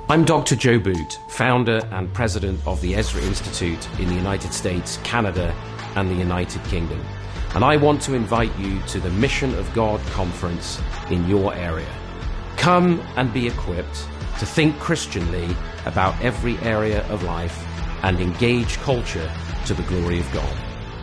I'm Dr. Joe Boot, founder and president of the Ezra Institute in the United States, Canada, and the United Kingdom. And I want to invite you to the Mission of God conference in your area. Come and be equipped to think Christianly about every area of life and engage culture to the glory of God.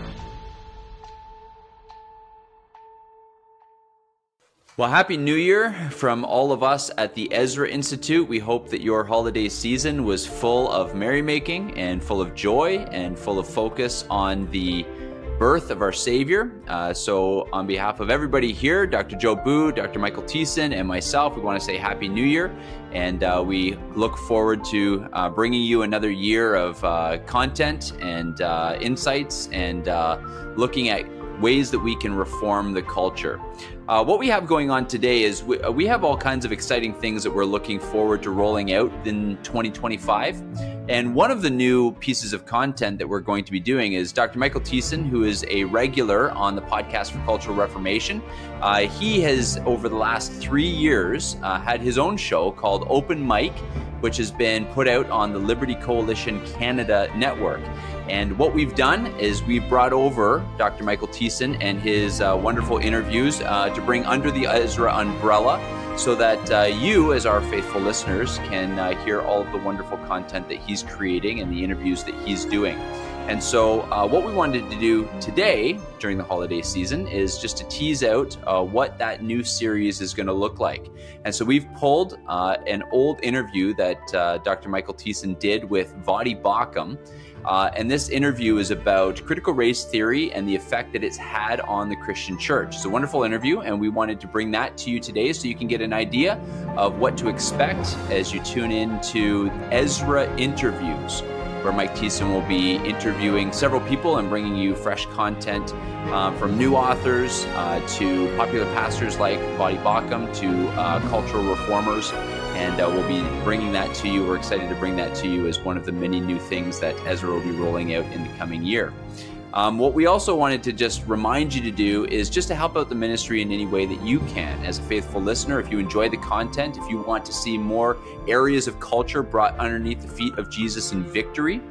Well, Happy New Year from all of us at the Ezra Institute. We hope that your holiday season was full of merrymaking and full of joy and full of focus on the birth of our Savior. So on behalf of everybody here, Dr. Joe Boo, Dr. Michael Thiessen, and myself, we want to say Happy New Year. And we look forward to bringing you another year of content and insights and looking at ways that we can reform the culture. What we have going on today is we have all kinds of exciting things that we're looking forward to rolling out in 2025. And one of the new pieces of content that we're going to be doing is Dr. Michael Thiessen, who is a regular on the Podcast for Cultural Reformation. He has, over the last 3 years, had his own show called Open Mic, which has been put out on the Liberty Coalition Canada network. And what we've done is we've brought over Dr. Michael Thiessen and his wonderful interviews to bring under the Ezra umbrella so that you, as our faithful listeners, can hear all of the wonderful content that he's creating and the interviews that he's doing. And so what we wanted to do today during the holiday season is just to tease out what that new series is going to look like. And so we've pulled an old interview that Dr. Michael Thiessen did with Voddie Baucham. And this interview is about critical race theory and the effect that it's had on the Christian church. It's a wonderful interview, and we wanted to bring that to you today so you can get an idea of what to expect as you tune in to Ezra Interviews, where Mike Thiessen will be interviewing several people and bringing you fresh content from new authors to popular pastors like Voddie Baucham to cultural reformers. And we'll be bringing that to you. We're excited to bring that to you as one of the many new things that Ezra will be rolling out in the coming year. What we also wanted to just remind you to do is just to help out the ministry in any way that you can. As a faithful listener, if you enjoy the content, if you want to see more areas of culture brought underneath the feet of Jesus in victory,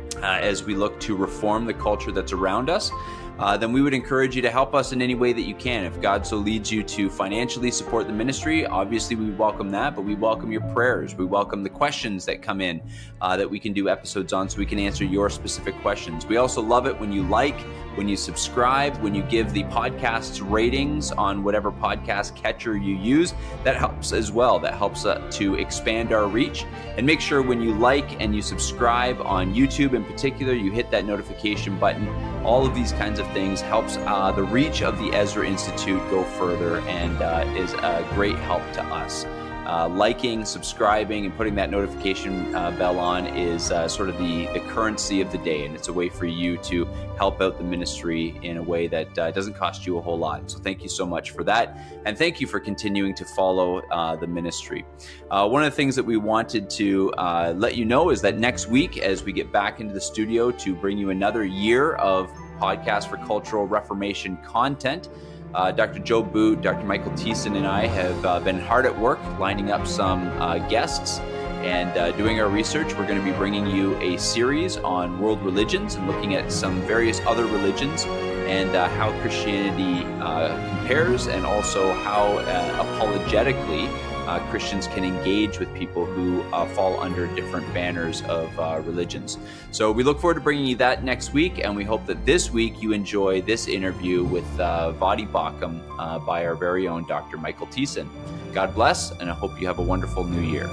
as we look to reform the culture that's around us, then we would encourage you to help us in any way that you can. If God so leads you to financially support the ministry, obviously we welcome that, but we welcome your prayers. We welcome the questions that come in that we can do episodes on so we can answer your specific questions. We also love it when you like, when you subscribe, when you give the podcast's ratings on whatever podcast catcher you use. That helps as well. That helps to expand our reach. And make sure when you like and you subscribe on YouTube in particular, you hit that notification button. All of these kinds of things helps the reach of the Ezra Institute go further and is a great help to us. Liking, subscribing, and putting that notification bell on is sort of the currency of the day, and it's a way for you to help out the ministry in a way that doesn't cost you a whole lot. So thank you so much for that, and thank you for continuing to follow the ministry. One of the things that we wanted to let you know is that next week, as we get back into the studio to bring you another year of Podcast for Cultural Reformation content, Dr. Joe Boot, Dr. Michael Thiessen, and I have been hard at work lining up some guests and doing our research. We're going to be bringing you a series on world religions and looking at some various other religions and how Christianity compares, and also how apologetically Christians can engage with people who fall under different banners of religions. So we look forward to bringing you that next week, and we hope that this week you enjoy this interview with Voddie Baucham by our very own Dr. Michael Thiessen. God bless, and I hope you have a wonderful new year.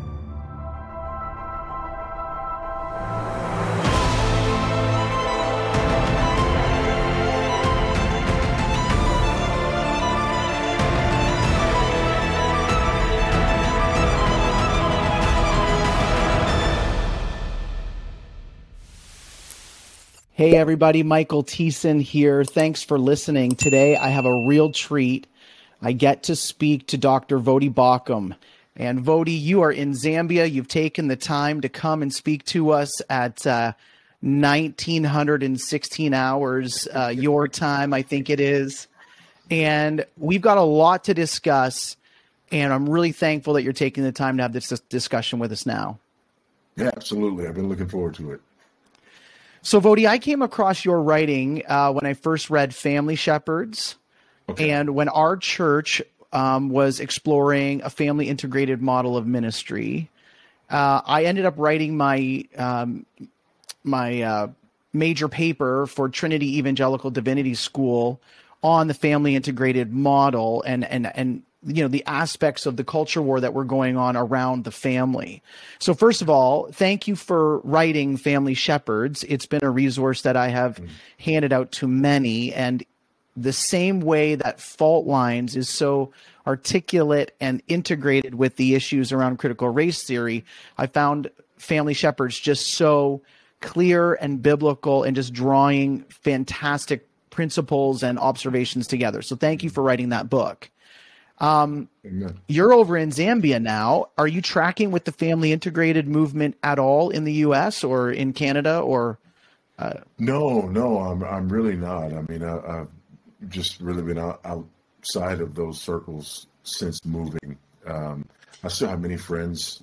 Hey everybody, Michael Thiessen here. Thanks for listening. Today I have a real treat. I get to speak to Dr. Voddie Baucham. And Voddie, you are in Zambia. You've taken the time to come and speak to us at 1916 hours your time, I think it is. And we've got a lot to discuss. And I'm really thankful that you're taking the time to have this discussion with us now. Yeah, absolutely. I've been looking forward to it. So, Voddie, I came across your writing when I first read Family Shepherds, and when our church was exploring a family integrated model of ministry. I ended up writing my major paper for Trinity Evangelical Divinity School on the family integrated model and the aspects of the culture war that were going on around the family. So first of all, thank you for writing Family Shepherds. It's been a resource that I have handed out to many, and the same way that Fault Lines is so articulate and integrated with the issues around critical race theory, I found Family Shepherds just so clear and biblical and just drawing fantastic principles and observations together. So thank you for writing that book. You're over in Zambia now. Are you tracking with the family integrated movement at all in the U.S. or in Canada? Or No, I'm really not. I mean, I've just really been outside of those circles since moving. I still have many friends,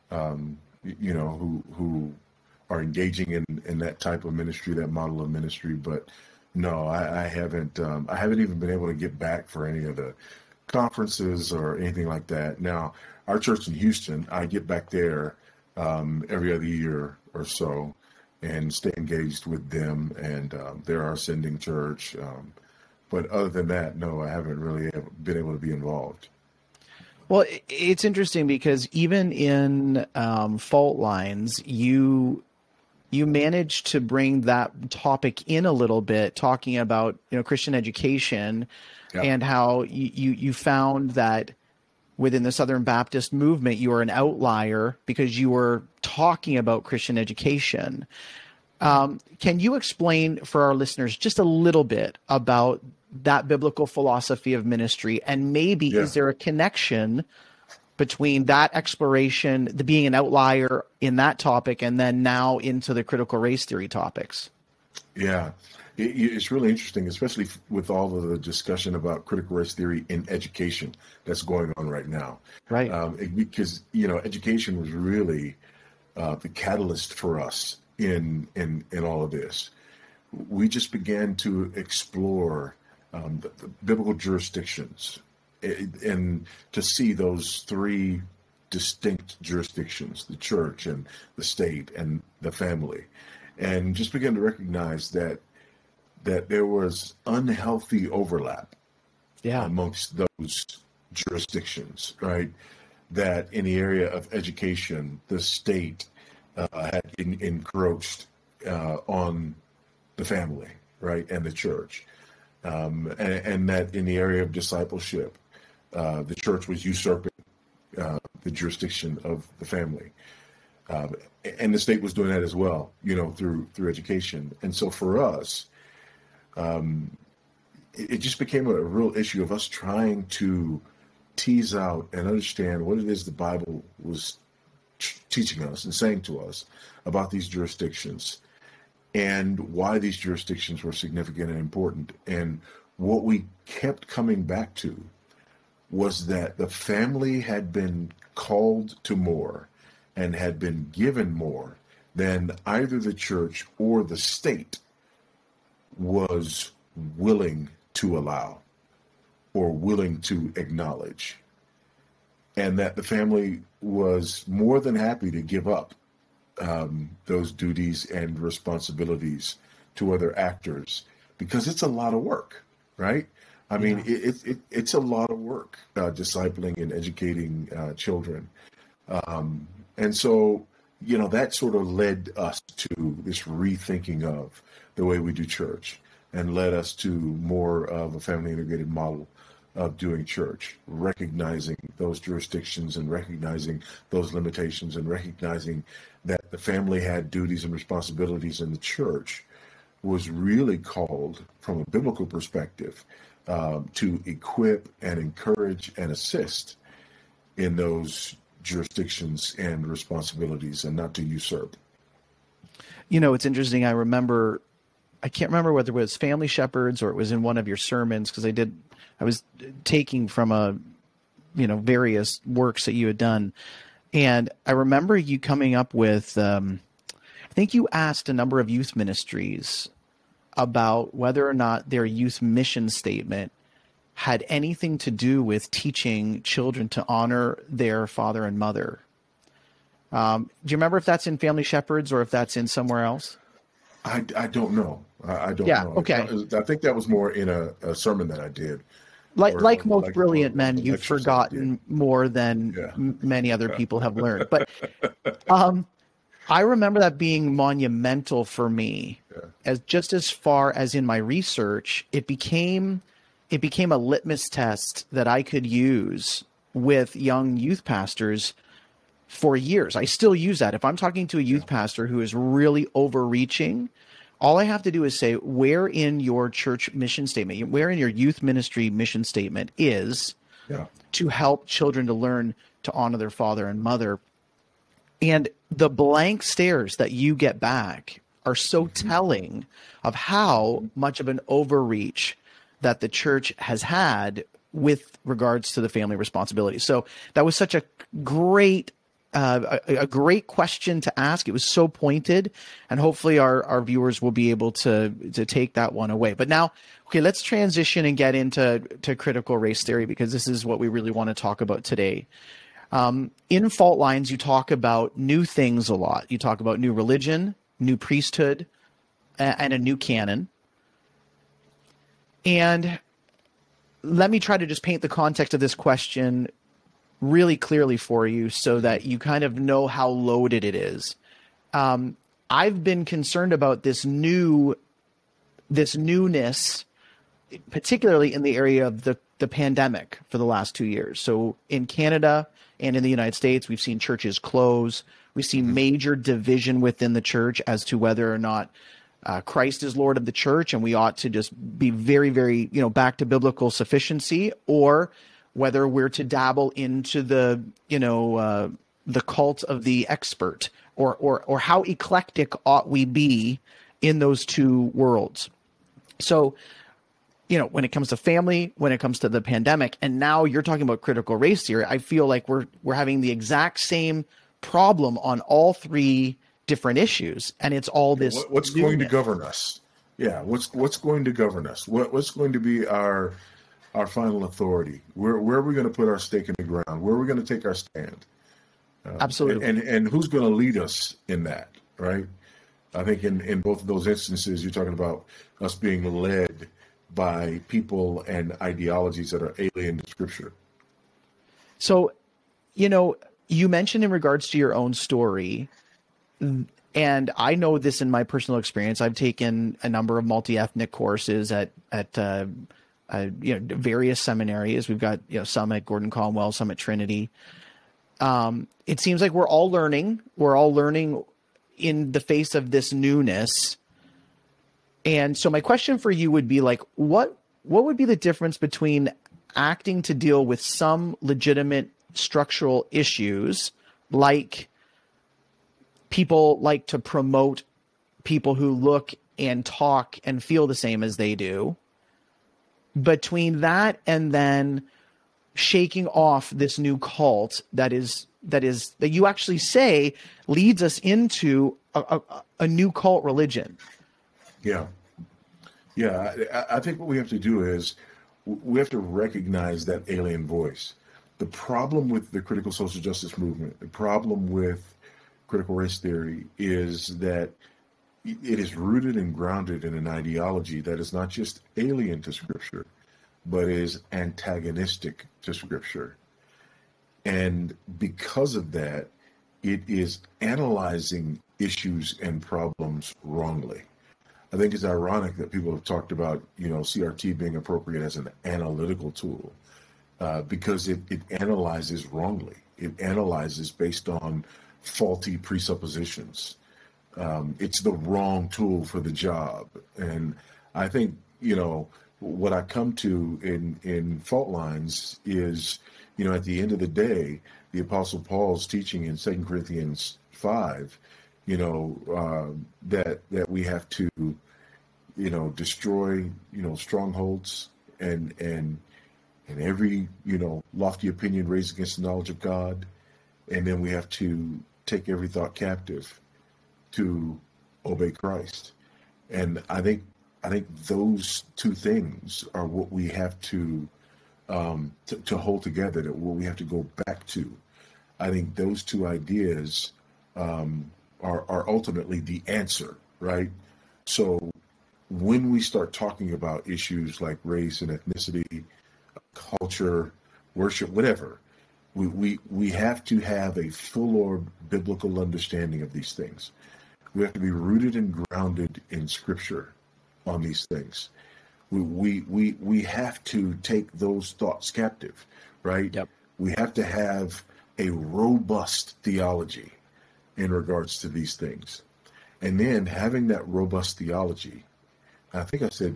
who are engaging in that type of ministry, that model of ministry. But no, I haven't even been able to get back for any of the conferences or anything like that. Now, our church in Houston, I get back there every other year or so and stay engaged with them, and they're our sending church. But other than that, no, I haven't really been able to be involved. Well, it's interesting because even in Fault Lines, you managed to bring that topic in a little bit, talking about Christian education. Yeah. And how you found that within the Southern Baptist movement, you were an outlier because you were talking about Christian education. Can you explain for our listeners just a little bit about that biblical philosophy of ministry? And maybe is there a connection between that exploration, the being an outlier in that topic, and then now into the critical race theory topics? Yeah. It's really interesting, especially with all of the discussion about critical race theory in education that's going on right now. Right. Because, education was really the catalyst for us in all of this. We just began to explore the biblical jurisdictions and to see those three distinct jurisdictions, the church and the state and the family, and just began to recognize that there was unhealthy overlap amongst those jurisdictions, right? That in the area of education, the state had encroached on the family, right, and the church. And that in the area of discipleship, the church was usurping the jurisdiction of the family. And the state was doing that as well, through education. And so for us, it just became a real issue of us trying to tease out and understand what it is the Bible was teaching us and saying to us about these jurisdictions and why these jurisdictions were significant and important. And what we kept coming back to was that the family had been called to more and had been given more than either the church or the state was willing to allow or willing to acknowledge, and that the family was more than happy to give up those duties and responsibilities to other actors, because it's a lot of work, right? I mean, it's a lot of work, discipling and educating children. And so, that sort of led us to this rethinking of the way we do church, and led us to more of a family integrated model of doing church, recognizing those jurisdictions and recognizing those limitations and recognizing that the family had duties and responsibilities, and the church was really called from a biblical perspective to equip and encourage and assist in those jurisdictions and responsibilities, and not to usurp. It's interesting. I can't remember whether it was Family Shepherds or it was in one of your sermons, because I was taking from a various works that you had done. And I remember you coming up with, I think you asked a number of youth ministries about whether or not their youth mission statement had anything to do with teaching children to honor their father and mother. Do you remember if that's in Family Shepherds or if that's in somewhere else? I don't know. I don't know. Okay. I think that was more in a sermon that I did. Like most brilliant men, you've forgotten more than many other people have learned. But I remember that being monumental for me, as far as in my research, it became a litmus test that I could use with young youth pastors for years. I still use that. If I'm talking to a youth pastor who is really overreaching, all I have to do is say, where in your church mission statement, where in your youth ministry mission statement is to help children to learn to honor their father and mother. And the blank stares that you get back are so telling of how much of an overreach that the church has had with regards to the family responsibility. So that was such a great question to ask. It was so pointed, and hopefully our viewers will be able to take that one away. But now, okay, let's transition and get into critical race theory, because this is what we really want to talk about today. In Fault Lines, you talk about new things a lot. You talk about new religion, new priesthood, and a new canon. And let me try to just paint the context of this question really clearly for you so that you kind of know how loaded it is. I've been concerned about this newness, particularly in the area of the pandemic for the last 2 years. So in Canada and in the United States, we've seen churches close. We see major division within the church as to whether or not Christ is Lord of the church and we ought to just be very, very, back to biblical sufficiency, or whether we're to dabble into the cult of the expert, or how eclectic ought we be in those two worlds. So, when it comes to family, when it comes to the pandemic, and now you're talking about critical race theory, I feel like we're having the exact same problem on all three different issues, and it's all this. What's going to govern us? Yeah, what's going to govern us? What's going to be our final authority? Where are we going to put our stake in the ground? Where are we going to take our stand? Absolutely. And who's going to lead us in that, right? I think in both of those instances, you're talking about us being led by people and ideologies that are alien to Scripture. So, you mentioned in regards to your own story, and I know this in my personal experience. I've taken a number of multi-ethnic courses at various seminaries. We've got some at Gordon Conwell, some at Trinity. It seems like we're all learning. We're all learning in the face of this newness. And so my question for you would be what would be the difference between acting to deal with some legitimate structural issues, like people like to promote people who look and talk and feel the same as they do, between that and then shaking off this new cult that you actually say leads us into a new cult religion? Yeah. I think what we have to do is we have to recognize that alien voice. The problem with the critical social justice movement, the problem with critical race theory, is that it is rooted and grounded in an ideology that is not just alien to Scripture, but is antagonistic to Scripture. And because of that, it is analyzing issues and problems wrongly. I think it's ironic that people have talked about, CRT being appropriate as an analytical tool, because it analyzes wrongly. It analyzes based on faulty presuppositions. It's the wrong tool for the job. And I think, what I come to in Fault Lines is, at the end of the day, the Apostle Paul's teaching in 2 Corinthians 5, that we have to, destroy, strongholds and and every, lofty opinion raised against the knowledge of God. And then we have to take every thought captive to obey Christ. And I think those two things are what we have to hold together, that what we have to go back to. I think those two ideas are ultimately the answer, right? So when we start talking about issues like race and ethnicity, culture, worship, whatever, we have to have a full biblical understanding of these things. We have to be rooted and grounded in Scripture on these things. We have to take those thoughts captive, right? Yep. We have to have a robust theology in regards to these things. And then having that robust theology, I think I said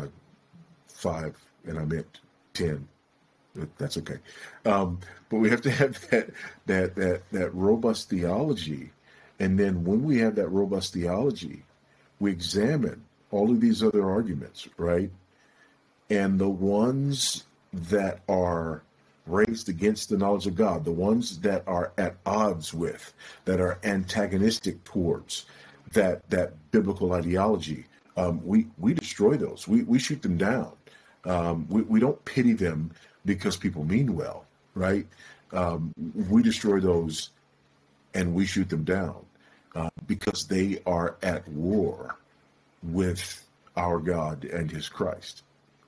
5 and I meant 10. But that's okay. But we have to have that robust theology. And then when we have that robust theology, we examine all of these other arguments, right? And the ones that are raised against the knowledge of God, the ones that are at odds with, that are antagonistic towards that biblical ideology, we destroy those. We shoot them down. We don't pity them because people mean well, right? We destroy those and we shoot them down because they are at war with our God and his Christ.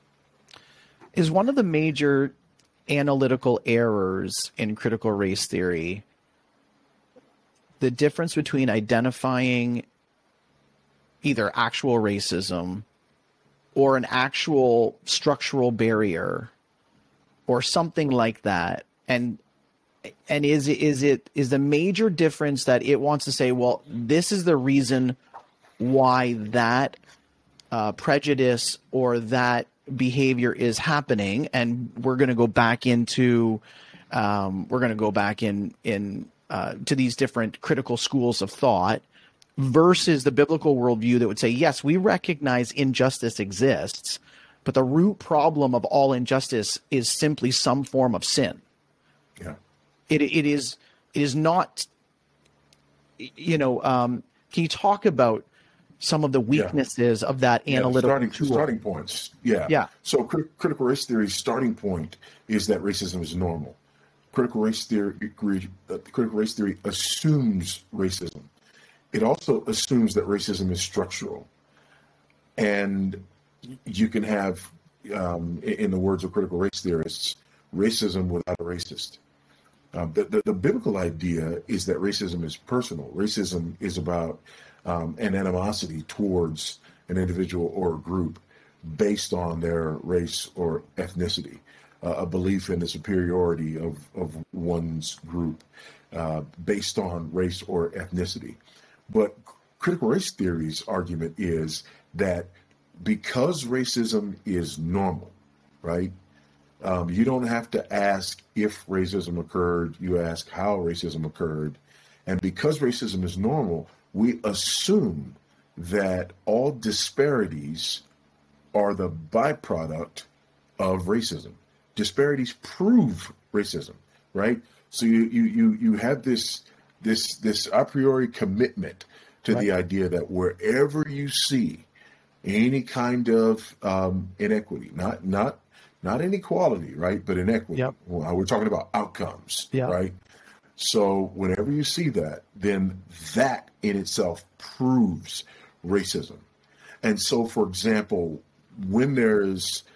Is one of the major analytical errors in critical race theory the difference between identifying either actual racism or an actual structural barrier or something like that? And is the major difference that it wants to say, well, this is the reason why that prejudice or that behavior is happening, and we're going to go back into to these different critical schools of thought, versus the biblical worldview that would say, yes, we recognize injustice exists, but the root problem of all injustice is simply some form of sin. Yeah. It is not, can you talk about some of the weaknesses of that analytical tool? Starting points. Yeah. Yeah. So critical race theory's starting point is that racism is normal. Critical race theory assumes racism. It also assumes that racism is structural. And you can have, in the words of critical race theorists, racism without a racist. The biblical idea is that racism is personal. Racism is about an animosity towards an individual or a group based on their race or ethnicity, a belief in the superiority of one's group based on race or ethnicity. But critical race theory's argument is that because racism is normal, right? You don't have to ask if racism occurred. You ask how racism occurred. And because racism is normal, we assume that all disparities are the byproduct of racism. Disparities prove racism, right? So you have this a priori commitment to the idea that wherever you see any kind of inequity, not inequality, right, but inequity. Yep. Well, we're talking about outcomes, Yep. right? So whenever you see that, then that in itself proves racism. And so, for example, when there's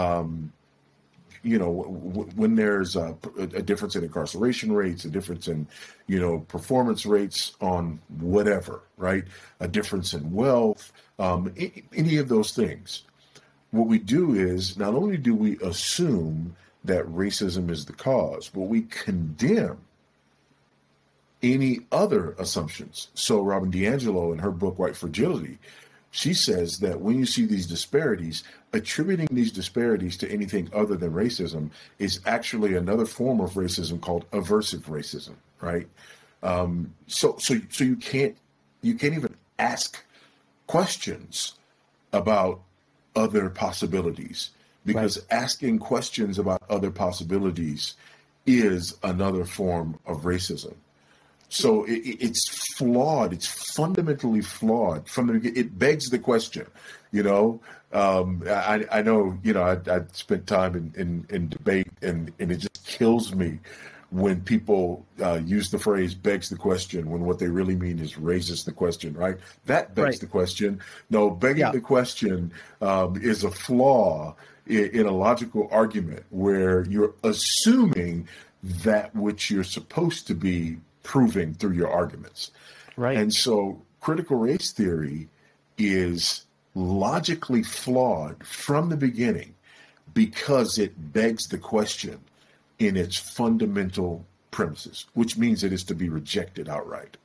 when there's a difference in incarceration rates, a difference in, performance rates on whatever, right? A difference in wealth, any of those things. What we do is not only do we assume that racism is the cause, but we condemn any other assumptions. So Robin DiAngelo, in her book, White Fragility, she says that when you see these disparities, attributing these disparities to anything other than racism is actually another form of racism called aversive racism, right? So you can't even ask questions about other possibilities because asking questions about other possibilities is another form of racism. So it's flawed. It's fundamentally flawed. It begs the question, I know, I spent time in debate, and it just kills me when people use the phrase begs the question when what they really mean is raises the question, right? That begs the question. No, begging the question is a flaw in a logical argument where you're assuming that which you're supposed to be proving through your arguments. Right. And so critical race theory is logically flawed from the beginning because it begs the question in its fundamental premises, which means it is to be rejected outright.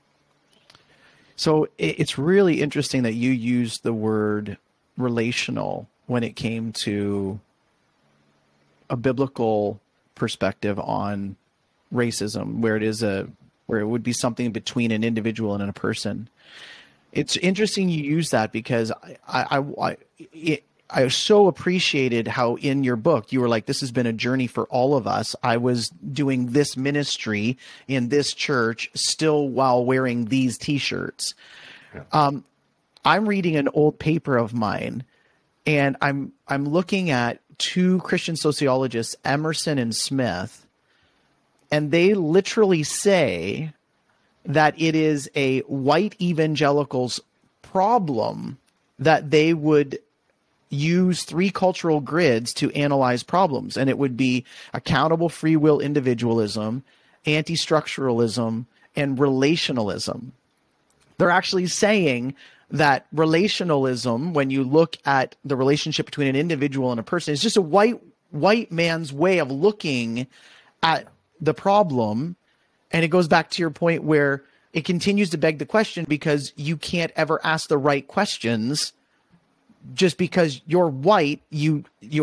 So it's really interesting that you used the word relational when it came to a biblical perspective on racism, where it would be something between an individual and a person. It's interesting you use that because I so appreciated how in your book you were like, this has been a journey for all of us. I was doing this ministry in this church still while wearing these T-shirts. Yeah. I'm reading an old paper of mine, and I'm looking at two Christian sociologists, Emerson and Smith, and they literally say that it is a white evangelicals' problem that they would use three cultural grids to analyze problems. And it would be accountable free will individualism, anti-structuralism, and relationalism. They're actually saying that relationalism, when you look at the relationship between an individual and a person, is just a white man's way of looking at the problem. And it goes back to your point where it continues to beg the question because you can't ever ask the right questions. Just because you're white, you're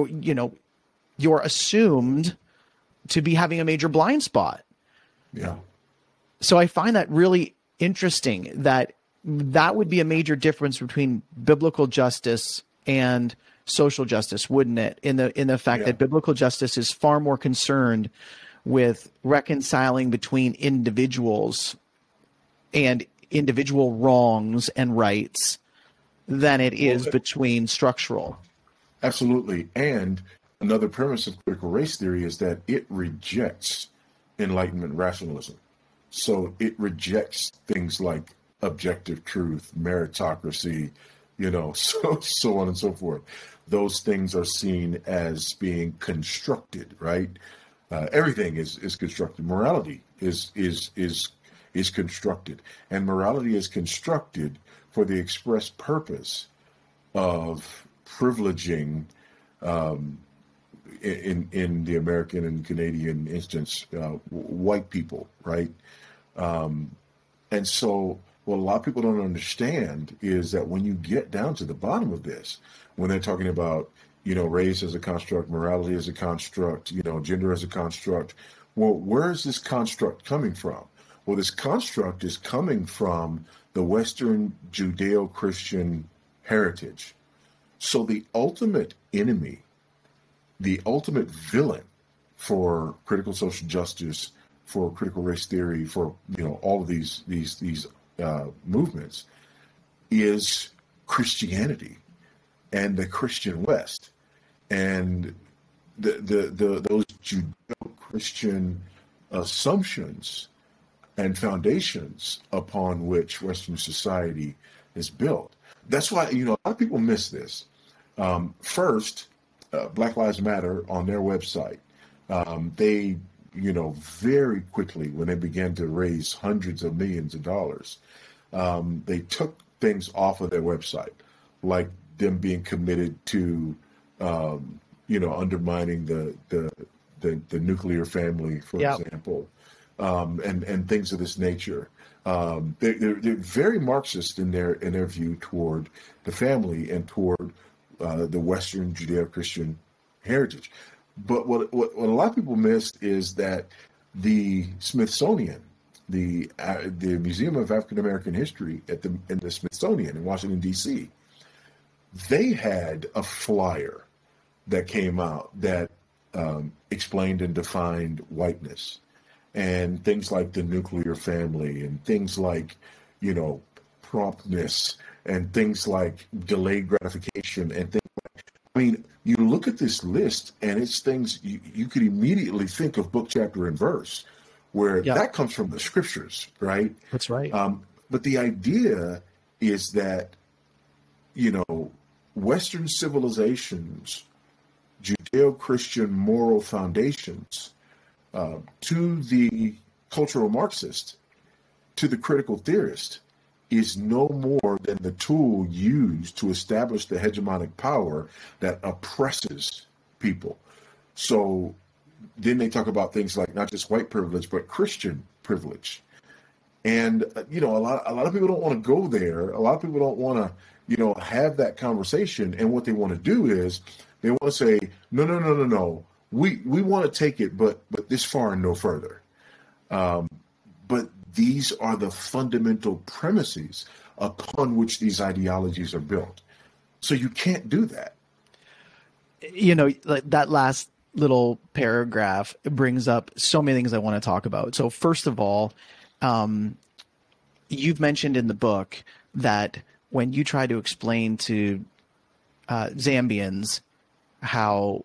assumed to be having a major blind spot. Yeah. So I find that really interesting that would be a major difference between biblical justice and social justice, wouldn't it? In the fact that biblical justice is far more concerned with reconciling between individuals and individual wrongs and rights than it is between structural. Absolutely. And another premise of critical race theory is that it rejects Enlightenment rationalism. So it rejects things like objective truth, meritocracy, so on and so forth. Those things are seen as being constructed, right? Everything is constructed. Morality is constructed, and morality is constructed for the express purpose of privileging, in the American and Canadian instance, white people, right? And so what a lot of people don't understand is that when you get down to the bottom of this, when they're talking about, race as a construct, morality as a construct, gender as a construct, well, where is this construct coming from? Well, this construct is coming from the Western Judeo-Christian heritage. So the ultimate enemy, the ultimate villain for critical social justice, for critical race theory, for all of these movements, is Christianity and the Christian West, and those Judeo-Christian assumptions and foundations upon which Western society is built. That's why, a lot of people miss this. First, Black Lives Matter on their website, they, very quickly, when they began to raise hundreds of millions of dollars, they took things off of their website, like them being committed to, undermining the nuclear family, for example. And things of this nature. They're very Marxist in their view toward the family and toward the Western Judeo-Christian heritage. But what a lot of people miss is that the Smithsonian, the Museum of African American History in the Smithsonian in Washington, D.C., they had a flyer that came out that explained and defined whiteness, and things like the nuclear family, and things like, promptness, and things like delayed gratification, and things like, I mean, you look at this list and it's things you could immediately think of book, chapter, and verse, where that comes from the scriptures, right? That's right. But the idea is that, Western civilizations, Judeo-Christian moral foundations, to the cultural Marxist, to the critical theorist, is no more than the tool used to establish the hegemonic power that oppresses people. So then they talk about things like not just white privilege, but Christian privilege. And, a lot of people don't want to go there. A lot of people don't want to, have that conversation. And what they want to do is they want to say, no. We want to take it, but this far and no further. But these are the fundamental premises upon which these ideologies are built. So you can't do that. Like that last little paragraph brings up so many things I want to talk about. So first of all, you've mentioned in the book that when you try to explain to Zambians how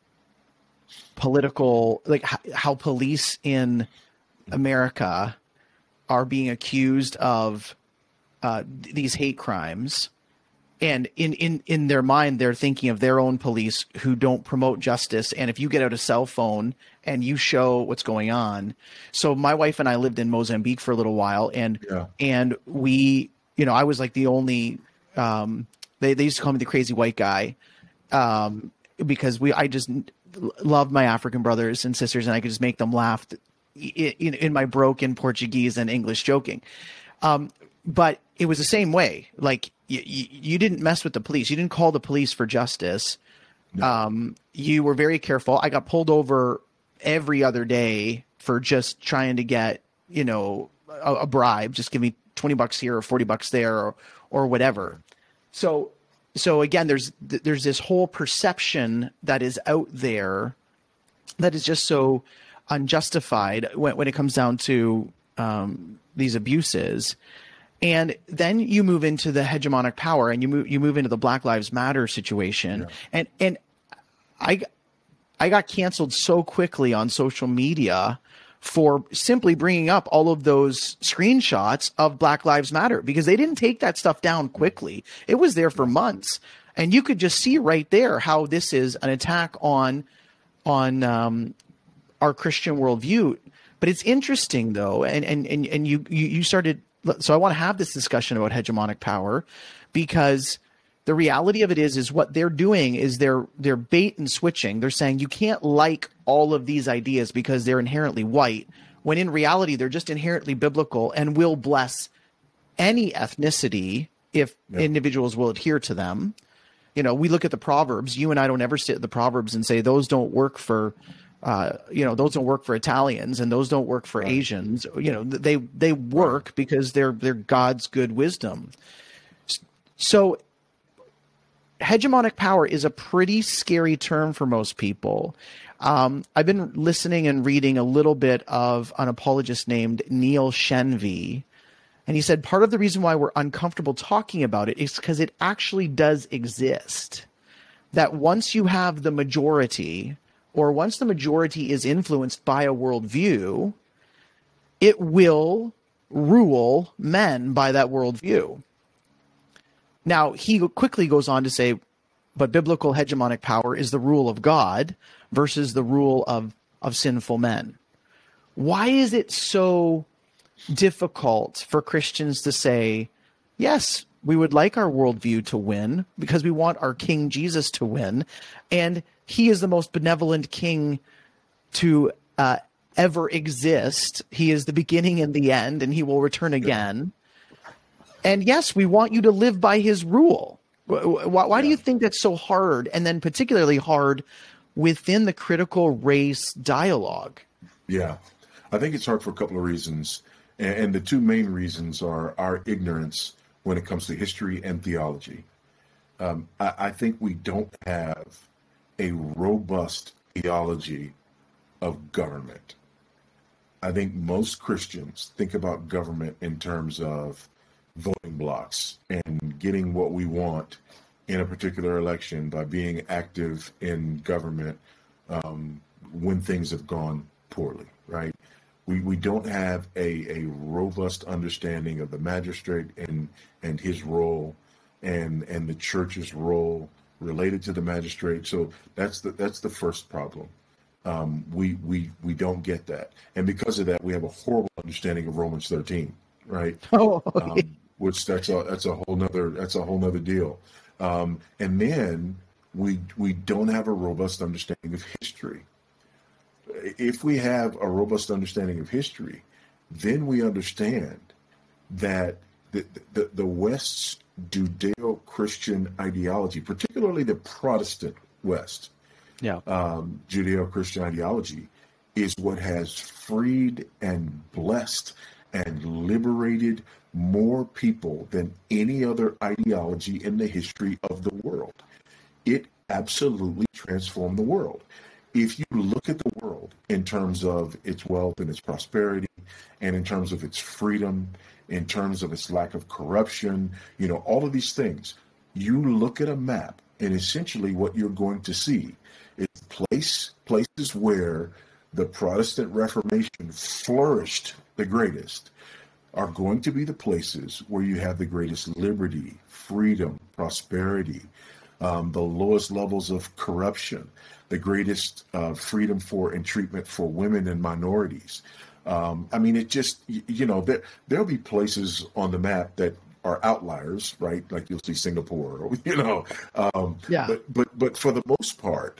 how police in America are being accused of these hate crimes, and in their mind they're thinking of their own police who don't promote justice, and if you get out a cell phone and you show what's going on. So my wife and I lived in Mozambique for a little while, and we, I was like the only they used to call me the crazy white guy, because I just loved my African brothers and sisters, and I could just make them laugh in my broken Portuguese and English joking. But it was the same way. Like you didn't mess with the police. You didn't call the police for justice. No. You were very careful. I got pulled over every other day for just trying to get, a bribe. Just give me $20 here or $40 there or whatever. So again, there's this whole perception that is out there that is just so unjustified when it comes down to these abuses. And then you move into the hegemonic power, and you move into the Black Lives Matter situation. Yeah. And I got canceled so quickly on social media for simply bringing up all of those screenshots of Black Lives Matter, because they didn't take that stuff down quickly. It was there for months, and you could just see right there how this is an attack on our Christian worldview. But it's interesting though, and you started. So I want to have this discussion about hegemonic power, because the reality of it is what they're doing is they're bait and switching. They're saying you can't like all of these ideas because they're inherently white, when in reality they're just inherently biblical and will bless any ethnicity if individuals will adhere to them. We look at the Proverbs. You and I don't ever sit at the Proverbs and say those don't work for those don't work for Italians and those don't work for Asians. They work because they're God's good wisdom. So hegemonic power is a pretty scary term for most people. I've been listening and reading a little bit of an apologist named Neil Shenvi, and he said part of the reason why we're uncomfortable talking about it is because it actually does exist. That once you have the majority, or once the majority is influenced by a worldview, it will rule men by that worldview. Now, he quickly goes on to say, but biblical hegemonic power is the rule of God versus the rule of sinful men. Why is it so difficult for Christians to say, yes, we would like our worldview to win because we want our King Jesus to win, and he is the most benevolent king to ever exist. He is the beginning and the end, and he will return again. And yes, we want you to live by his rule. Why do you think that's so hard, and then particularly hard within the critical race dialogue? Yeah, I think it's hard for a couple of reasons. And the two main reasons are our ignorance when it comes to history and theology. I think we don't have a robust theology of government. I think most Christians think about government in terms of voting blocks and getting what we want in a particular election by being active in government when things have gone poorly, right? We don't have a robust understanding of the magistrate and his role and the church's role related to the magistrate. So that's the first problem. We don't get that, and because of that, we have a horrible understanding of Romans 13, right? Oh, okay. Which that's a whole nother deal. And then we don't have a robust understanding of history. If we have a robust understanding of history, then we understand that the West's Judeo-Christian ideology, particularly the Protestant West, Judeo-Christian ideology, is what has freed and blessed and liberated more people than any other ideology in the history of the world. It absolutely transformed the world. If you look at the world in terms of its wealth and its prosperity, and in terms of its freedom, in terms of its lack of corruption, all of these things, you look at a map, and essentially what you're going to see is places where the Protestant Reformation flourished the greatest are going to be the places where you have the greatest liberty, freedom, prosperity, the lowest levels of corruption, the greatest freedom for and treatment for women and minorities. It just, there'll be places on the map that are outliers, right? Like you'll see Singapore, But for the most part,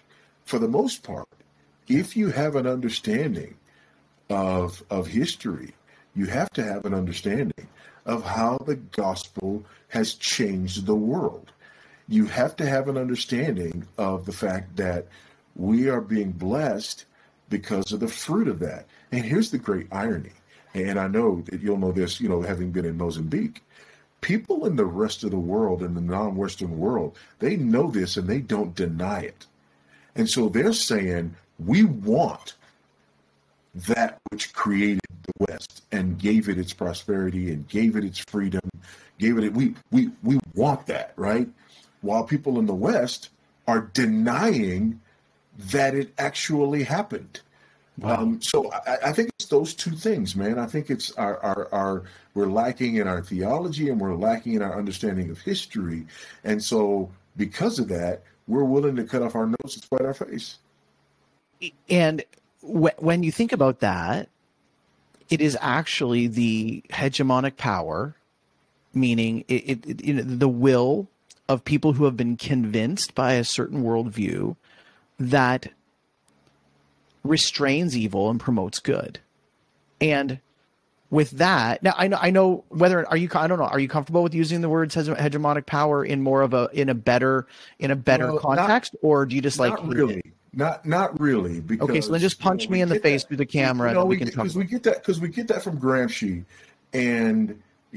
if you have an understanding of history, you have to have an understanding of how the gospel has changed the world. You have to have an understanding of the fact that we are being blessed because of the fruit of that. And here's the great irony, and I know that you'll know this, having been in Mozambique. People in the rest of the world, in the non-Western world, they know this and they don't deny it. And so they're saying, we want that which created the West and gave it its prosperity and gave it its freedom, we want that, right? While people in the West are denying that it actually happened. Wow. So I think it's those two things, man. I think it's we're lacking in our theology and we're lacking in our understanding of history. And so because of that, we're willing to cut off our nose and spite our face. And when you think about that, it is actually the hegemonic power, meaning the will of people who have been convinced by a certain worldview that restrains evil and promotes good. And with that, now I know whether are you comfortable with using the words hegemonic power in more of in a better context, or do you just like not really? Not really. Because, okay, so then just punch me in the face through the camera. Because we get that from Gramsci, and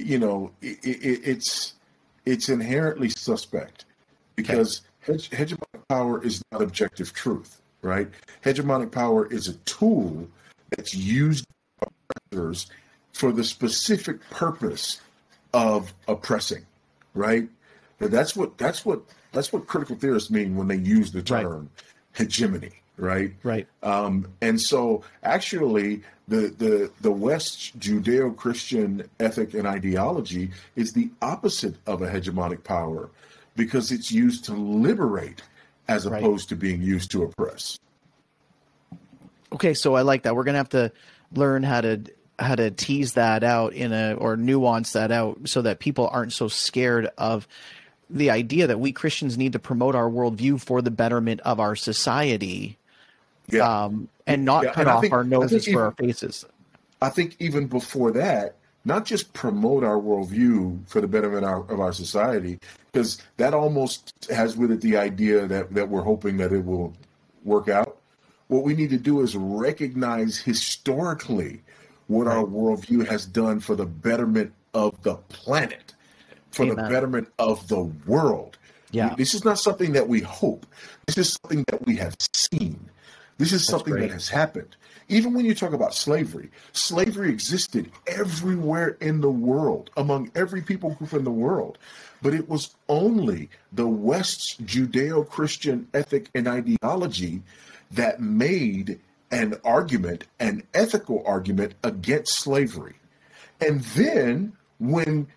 it's inherently suspect because hegemonic power is not objective truth, right? Hegemonic power is a tool that's used by oppressors for the specific purpose of oppressing, right? That's what critical theorists mean when they use the term hegemony, right? Right. And so actually the West's Judeo-Christian ethic and ideology is the opposite of a hegemonic power because it's used to liberate as opposed to being used to oppress. Okay, so I like that. We're going to have to learn how to tease that out or nuance that out so that people aren't so scared of the idea that we Christians need to promote our worldview for the betterment of our society, and not cut off our noses for our faces. I think even before that, not just promote our worldview for the betterment of our society, because that almost has with it the idea that we're hoping that it will work out. What we need to do is recognize historically what our worldview has done for the betterment of the planet, for the betterment of the world. Yeah. This is not something that we hope. This is something that we have seen. This is something great. that has happened. Even when you talk about slavery, slavery existed everywhere in the world, among every people group in the world. But it was only the West's Judeo-Christian ethic and ideology that made an argument, an ethical argument against slavery. And then when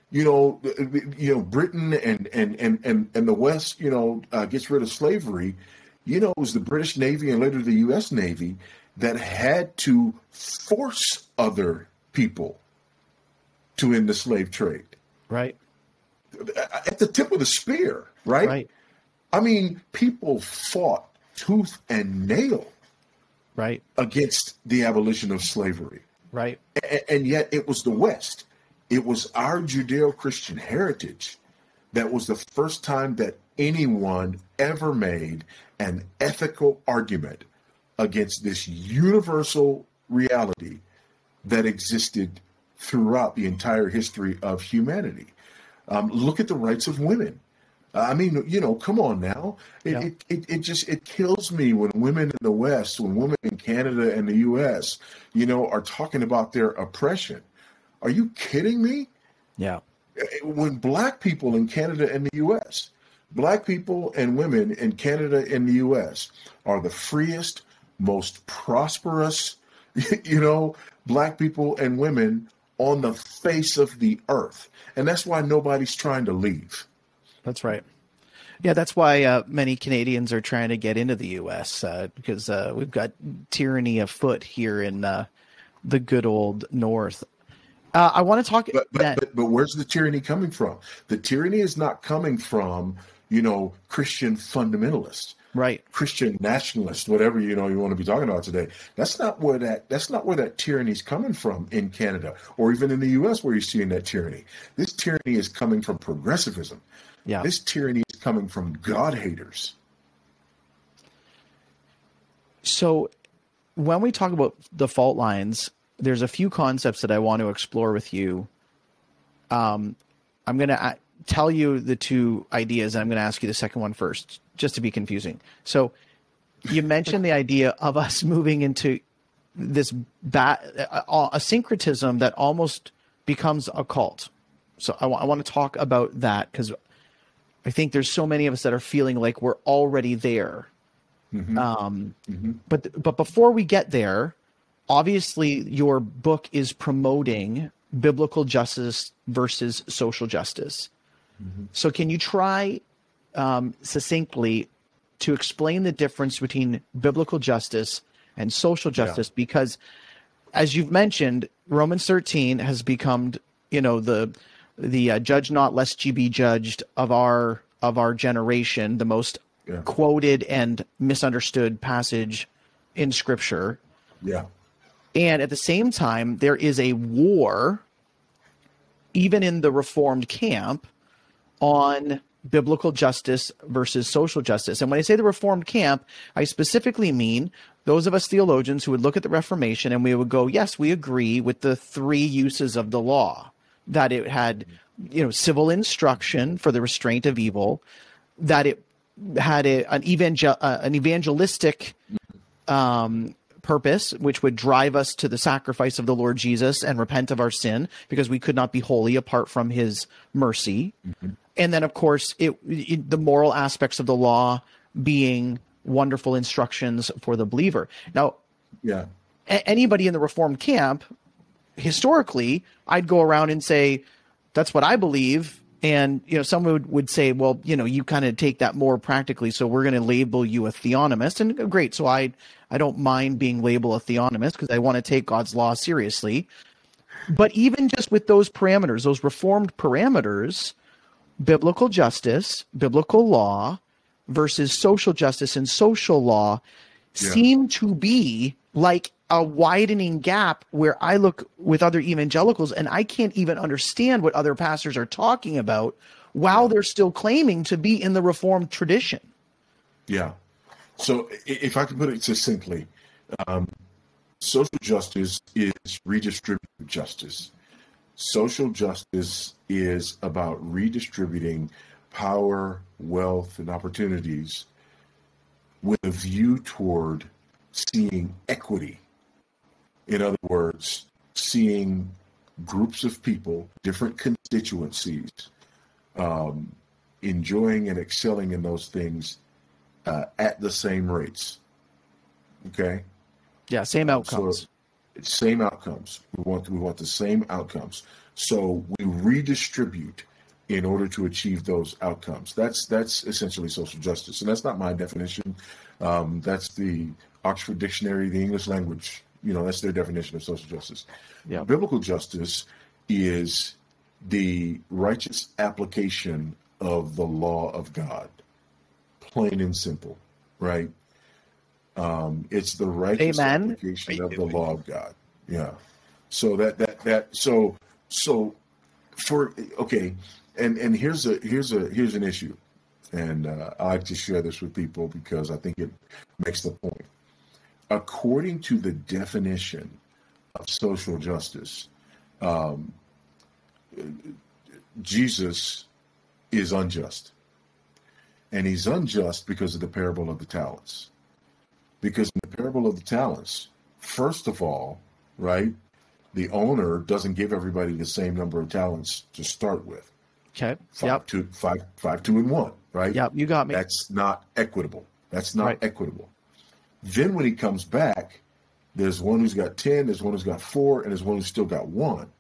Britain and the West gets rid of slavery, it was the British Navy and later the U.S. Navy that had to force other people to end the slave trade. Right. At the tip of the spear, right? Right. I mean, people fought tooth and nail, right, against the abolition of slavery. Right. And yet it was the West. It was our Judeo-Christian heritage that was the first time that anyone ever made an ethical argument against this universal reality that existed throughout the entire history of humanity. Look at the rights of women. I mean, come on now. It kills me when women in the West, when women in Canada and the U.S., are talking about their oppression. Are you kidding me? Yeah. When black people in Canada and the U.S., black people and women in Canada and the U.S. are the freest, most prosperous, black people and women on the face of the earth. And that's why nobody's trying to leave. That's right. Yeah, that's why many Canadians are trying to get into the U.S. Because we've got tyranny afoot here in the good old North. I want to talk. But where's the tyranny coming from? The tyranny is not coming from, Christian fundamentalists, right? Christian nationalists, whatever you want to be talking about today. That's not where that tyranny is coming from in Canada or even in the U.S. where you're seeing that tyranny. This tyranny is coming from progressivism. Yeah. This tyranny is coming from God haters. So when we talk about the fault lines, there's a few concepts that I want to explore with you. I'm going to tell you the two ideas, and I'm going to ask you the second one first, just to be confusing. So you mentioned the idea of us moving into this a syncretism that almost becomes a cult. So I want to talk about that because I think there's so many of us that are feeling like we're already there. Mm-hmm. But before we get there, obviously your book is promoting biblical justice versus social justice. Mm-hmm. So can you try succinctly to explain the difference between biblical justice and social justice? Yeah. Because as you've mentioned, Romans 13 has become, the judge not lest ye be judged of our generation, the most quoted and misunderstood passage in Scripture. Yeah. And at the same time, there is a war, even in the Reformed camp, on biblical justice versus social justice. And when I say the Reformed camp, I specifically mean those of us theologians who would look at the Reformation and we would go, yes, we agree with the three uses of the law, that it had, civil instruction for the restraint of evil, that it had an evangelistic purpose, which would drive us to the sacrifice of the Lord Jesus and repent of our sin because we could not be holy apart from his mercy. Mm-hmm. And then, of course, the moral aspects of the law being wonderful instructions for the believer. Now, anybody in the Reformed camp, historically, I'd go around and say, that's what I believe. And, someone would say, well, you kind of take that more practically. So we're going to label you a theonomist. And great. So I don't mind being labeled a theonomist because I want to take God's law seriously. But even just with those parameters, those Reformed parameters, biblical justice, biblical law versus social justice and social law seem to be like a widening gap where I look with other evangelicals and I can't even understand what other pastors are talking about while they're still claiming to be in the Reformed tradition. Yeah. So if I can put it succinctly, social justice is redistributive justice. Social justice is about redistributing power, wealth, and opportunities with a view toward seeing equity. In other words, seeing groups of people, different constituencies, enjoying and excelling in those things at the same rates. Okay? Yeah, same outcomes. So it's same outcomes. We want the same outcomes. So we redistribute in order to achieve those outcomes. That's essentially social justice, and that's not my definition. That's the Oxford Dictionary, the English language. That's their definition of social justice. Yeah. Biblical justice is the righteous application of the law of God, plain and simple, right? It's the righteous Amen. application of the law of God. Yeah. So and here's an issue, and I like to share this with people because I think it makes the point. According to the definition of social justice, Jesus is unjust, and he's unjust because of the parable of the talents. Because in the parable of the talents, first of all, right, the owner doesn't give everybody the same number of talents to start with. Okay. Five, two, and one, right? Yep, you got me. That's not equitable. That's not Right. equitable. Then when he comes back, there's one who's got 10, there's one who's got 4, and there's one who's still got 1.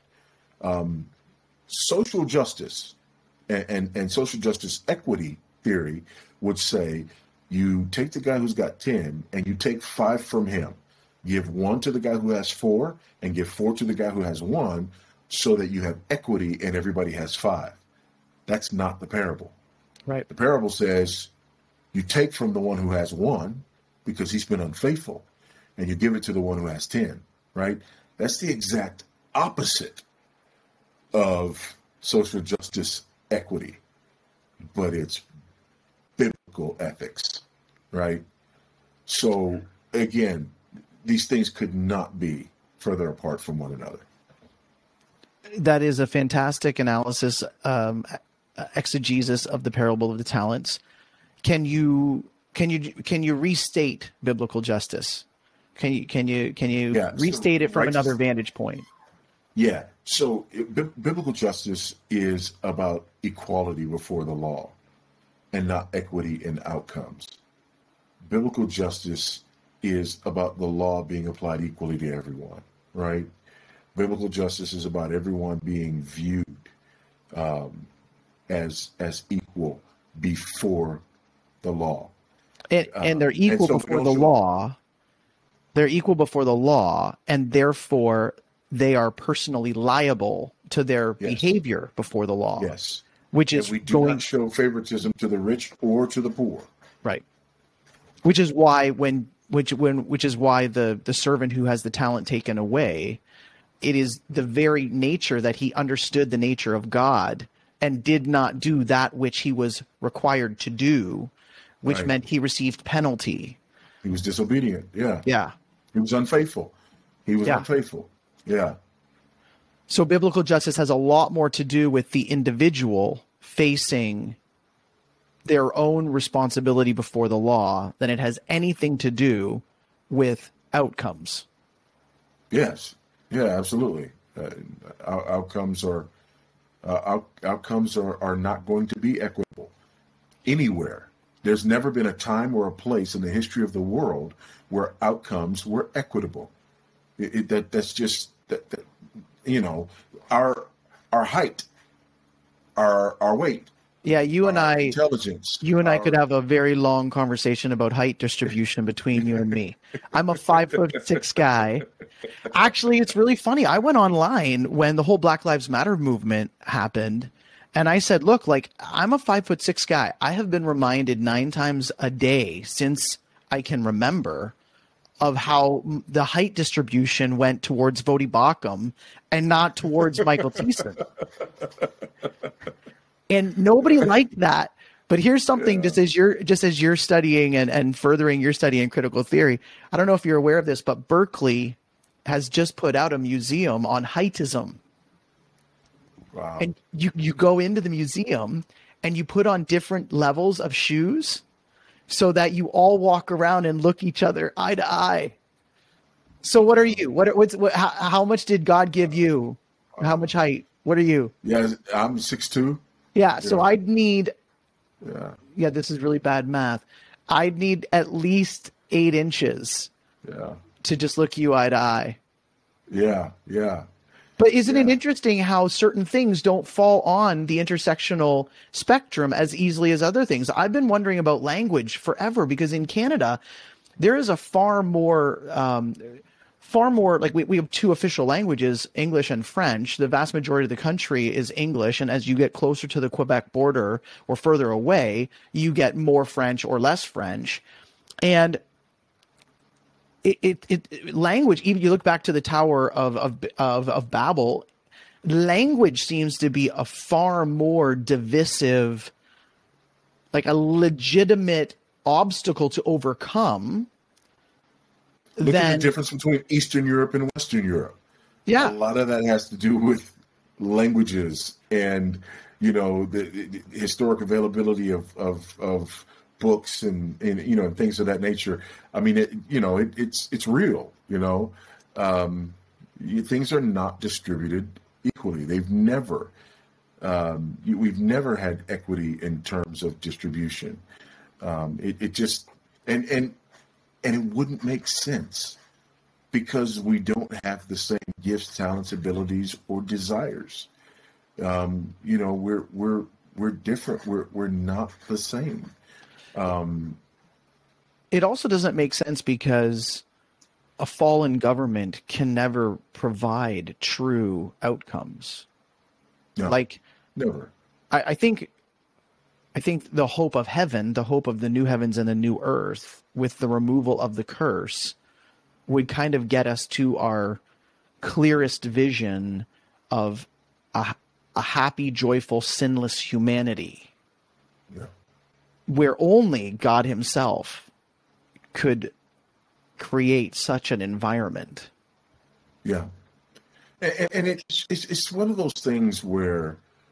Social justice and social justice equity theory would say you take the guy who's got 10 and you take 5 from him, give 1 to the guy who has 4, and give 4 to the guy who has 1, so that you have equity and everybody has 5. That's not the parable. Right. The parable says you take from the one who has 1 because he's been unfaithful, and you give it to the one who has 10, right? That's the exact opposite of social justice equity, but it's biblical ethics, right? So again, these things could not be further apart from one another. That is a fantastic analysis, exegesis of the parable of the talents. Can you restate biblical justice? Can you restate it from another vantage point? Yeah. So biblical justice is about equality before the law and not equity in outcomes. Biblical justice is about the law being applied equally to everyone, right? Biblical justice is about everyone being viewed as equal before the law. And they're equal before the law. They're equal before the law, and therefore they are personally liable to their behavior before the law. Yes. Which is we do not show favoritism to the rich or to the poor. Right. Which is why which is why the servant who has the talent taken away, it is the very nature that he understood the nature of God and did not do that which he was required to do, which meant he received penalty. He was disobedient. Yeah. Yeah. He was unfaithful. Unfaithful. Yeah. So biblical justice has a lot more to do with the individual facing their own responsibility before the law than it has anything to do with outcomes. Yes. Yeah, absolutely. Outcomes are not going to be equitable anywhere. There's never been a time or a place in the history of the world where outcomes were equitable. That's just our height, our weight. Yeah, you and I, intelligence. You and I could have a very long conversation about height distribution between you and me. I'm a 5'6" guy. Actually, it's really funny. I went online when the whole Black Lives Matter movement happened, and I said, "Look, I'm a 5'6" guy. I have been reminded 9 times a day since I can remember of how the height distribution went towards Vodi Bakum and not towards Michael Thiessen." And nobody liked that. But here's something, just as you're studying and furthering your study in critical theory, I don't know if you're aware of this, but Berkeley has just put out a museum on heightism. Wow. And you go into the museum and you put on different levels of shoes so that you all walk around and look each other eye to eye. So what are you? How much did God give you? How much height? What are you? Yeah, I'm 6'2". Yeah. So I'd need, Yeah. this is really bad math. I'd need at least 8 inches Yeah. to just look you eye to eye. Yeah. Yeah. But isn't it interesting how certain things don't fall on the intersectional spectrum as easily as other things? I've been wondering about language forever, because in Canada, there is a far more like we have 2 official languages, English and French. The vast majority of the country is English. And as you get closer to the Quebec border or further away, you get more French or less French. And language, even you look back to the Tower of Babel, language seems to be a far more divisive, like a legitimate obstacle to overcome. Look at the difference between Eastern Europe and Western Europe. Yeah. A lot of that has to do with languages and, the historic availability of books and things of that nature. I mean, it's real, things are not distributed equally. They've never, we've never had equity in terms of distribution. It just, and it wouldn't make sense because we don't have the same gifts, talents, abilities, or desires. We're different. We're not the same. It also doesn't make sense because a fallen government can never provide true outcomes. No, like never. I think the hope of heaven, the hope of the new heavens and the new earth, with the removal of the curse, would kind of get us to our clearest vision of a happy, joyful, sinless humanity, where only God himself could create such an environment. Yeah. And it's one of those things where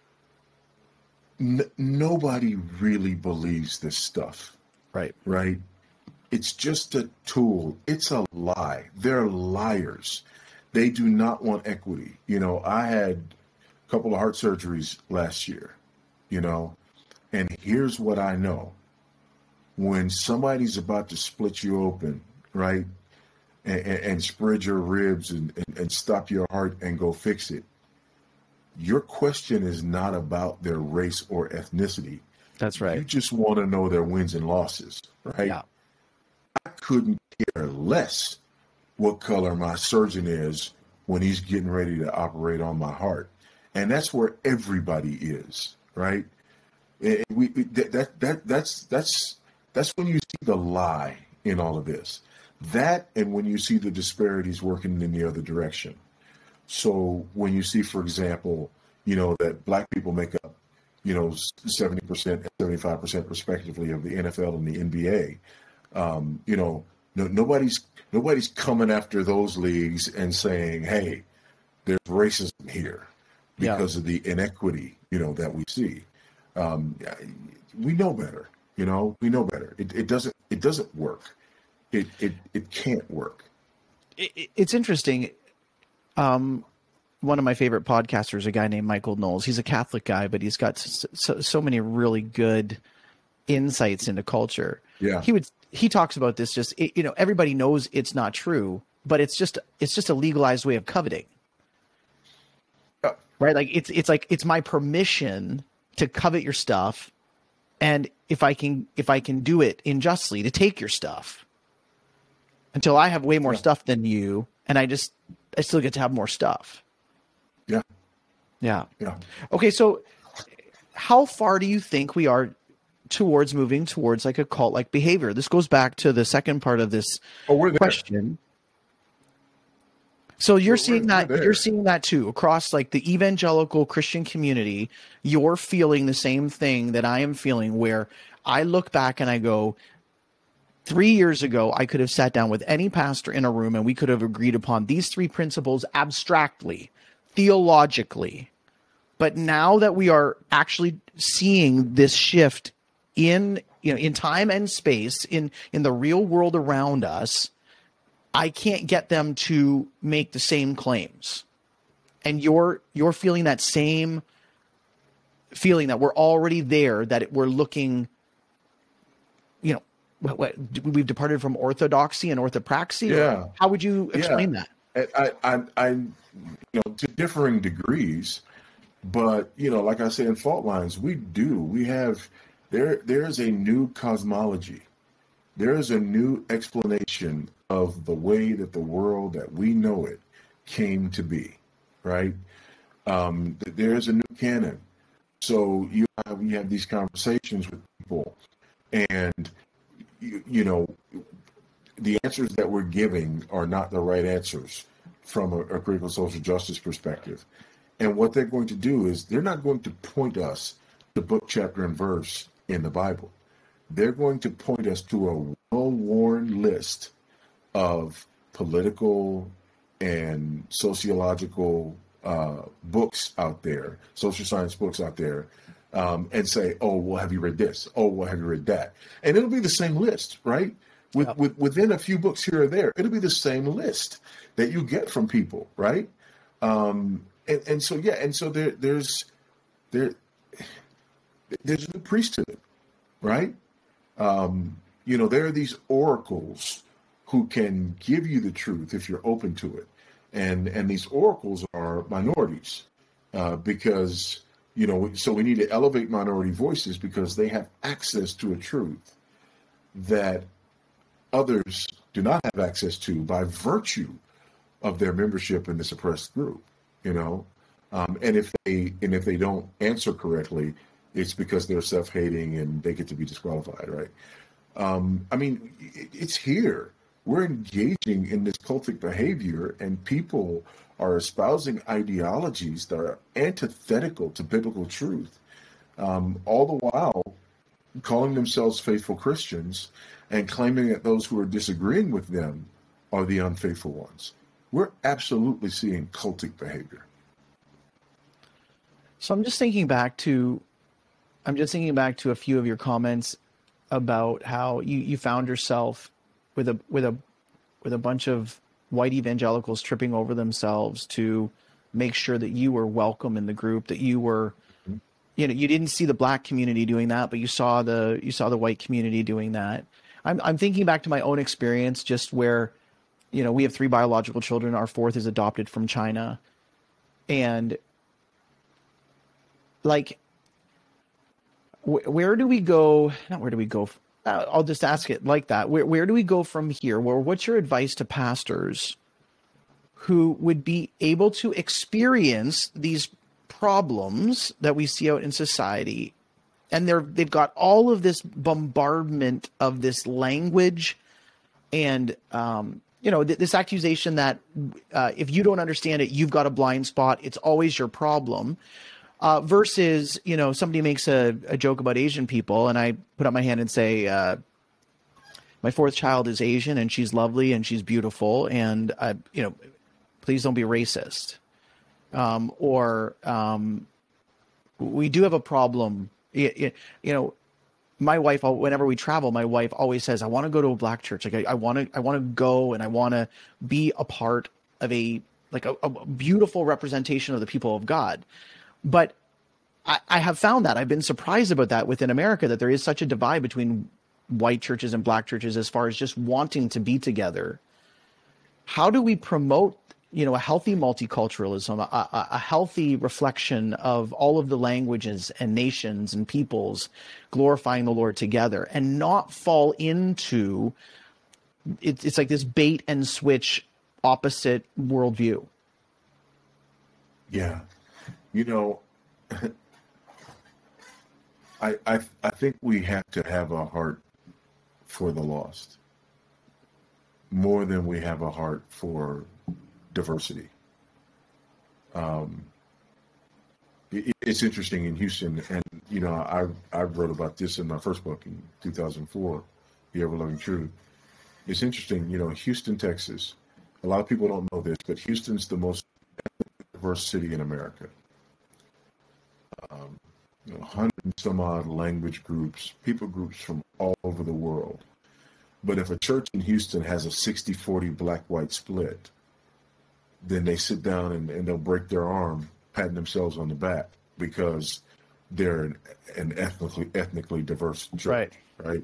nobody really believes this stuff. Right. Right. It's just a tool. It's a lie. They're liars. They do not want equity. I had a couple of heart surgeries last year, and here's what I know. When somebody's about to split you open, right, and spread your ribs and stop your heart and go fix it, your question is not about their race or ethnicity. That's right. You just want to know their wins and losses, right? Yeah. I couldn't care less what color my surgeon is when he's getting ready to operate on my heart. And that's where everybody is, right? That's when you see the lie in all of this. That, and when you see the disparities working in the other direction. So when you see, for example, that black people make up, 70% and 75% respectively of the NFL and the NBA, nobody's coming after those leagues and saying, hey, there's racism here because of the inequity, that we see. We know better, we know better. It doesn't work. It can't work. It's interesting. One of my favorite podcasters, a guy named Michael Knowles. He's a Catholic guy, but he's got so many really good insights into culture. Yeah. He talks about this. Just everybody knows it's not true, but it's just a legalized way of coveting. Right? Like it's my permission to covet your stuff, and if I can do it unjustly, to take your stuff until I have way more stuff than you, and I still get to have more stuff. Yeah. Yeah. Yeah. Okay, so how far do you think we are towards moving towards like a cult-like behavior? This goes back to the second part of this question. So you're seeing that too across like the evangelical Christian community. You're feeling the same thing that I am feeling, where I look back and I go, 3 years ago, I could have sat down with any pastor in a room and we could have agreed upon these 3 principles abstractly, theologically. But now that we are actually seeing this shift in time and space, in the real world around us, I can't get them to make the same claims. And you're feeling that same feeling that we're already there, that we're looking, we've departed from orthodoxy and orthopraxy. Yeah. How would you explain that? I to differing degrees, but like I say, in fault lines, we have there's a new cosmology. There is a new explanation of the way that the world that we know it came to be, right? There's a new canon. So you have these conversations with people, and the answers that we're giving are not the right answers from a critical social justice perspective. And what they're going to do is they're not going to point us to book, chapter, and verse in the Bible. They're going to point us to a well-worn list of political and sociological books out there, social science books out there, and say, oh, well, have you read this? Oh, well, have you read that? And it'll be the same list, right? Within a few books here or there, it'll be the same list that you get from people, right? And so there's a new priesthood, right? There are these oracles who can give you the truth if you're open to it, and these oracles are minorities, because so we need to elevate minority voices because they have access to a truth that others do not have access to by virtue of their membership in this oppressed group, and if they don't answer correctly, it's because they're self-hating and they get to be disqualified, right? It's here. We're engaging in this cultic behavior, and people are espousing ideologies that are antithetical to biblical truth, all the while calling themselves faithful Christians and claiming that those who are disagreeing with them are the unfaithful ones. We're absolutely seeing cultic behavior. So I'm just thinking back to a few of your comments about how you found yourself with a bunch of white evangelicals tripping over themselves to make sure that you were welcome in the group, that you were, you didn't see the black community doing that, but you saw the white community doing that. I'm thinking back to my own experience, just where, we have 3 biological children. Our 4th is adopted from China. And like, where do we go? Not where do we go? I'll just ask it like that. Where do we go from here? What's your advice to pastors who would be able to experience these problems that we see out in society, and they've got all of this bombardment of this language and this accusation that if you don't understand it, you've got a blind spot. It's always your problem. Versus, somebody makes a joke about Asian people, and I put up my hand and say, my 4th child is Asian, and she's lovely, and she's beautiful, and please don't be racist. We do have a problem. My wife, whenever we travel, my wife always says, I want to go to a black church. Like I want to go, and I want to be a part of a beautiful representation of the people of God. But I have found that I've been surprised about that within America, that there is such a divide between white churches and black churches as far as just wanting to be together. How do we promote, a healthy multiculturalism, a healthy reflection of all of the languages and nations and peoples glorifying the Lord together, and not fall into it's like this bait and switch opposite worldview? Yeah. I think we have to have a heart for the lost more than we have a heart for diversity. It's interesting in Houston, and I wrote about this in my first book in 2004, The Ever-Loving Truth. It's interesting, Houston, Texas. A lot of people don't know this, but Houston's the most diverse city in America. 100 and some odd language groups, people groups from all over the world. But if a church in Houston has a 60-40 black-white split, then they sit down and they'll break their arm patting themselves on the back because they're an ethnically diverse church, right?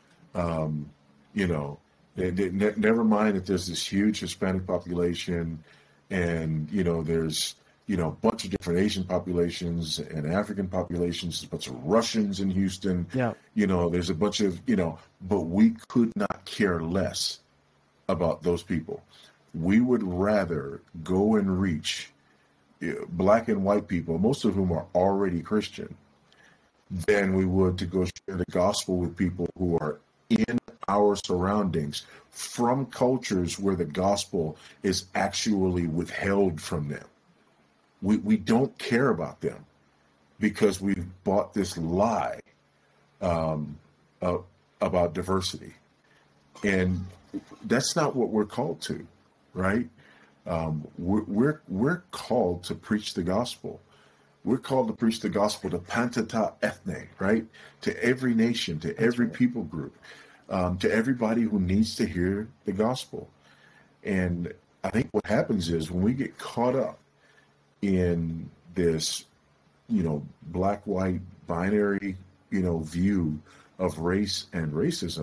Never mind that there's this huge Hispanic population, and there's a bunch of different Asian populations and African populations, a bunch of Russians in Houston. Yeah. There's a bunch of but we could not care less about those people. We would rather go and reach black and white people, most of whom are already Christian, than we would to go share the gospel with people who are in our surroundings from cultures where the gospel is actually withheld from them. We don't care about them because we've bought this lie about diversity. And that's not what we're called to, right? We're called to preach the gospel. We're called to preach the gospel to pantata ethne, right? To every nation, to every people group, to everybody who needs to hear the gospel. And I think what happens is when we get caught up in this, black-white binary, view of race and racism,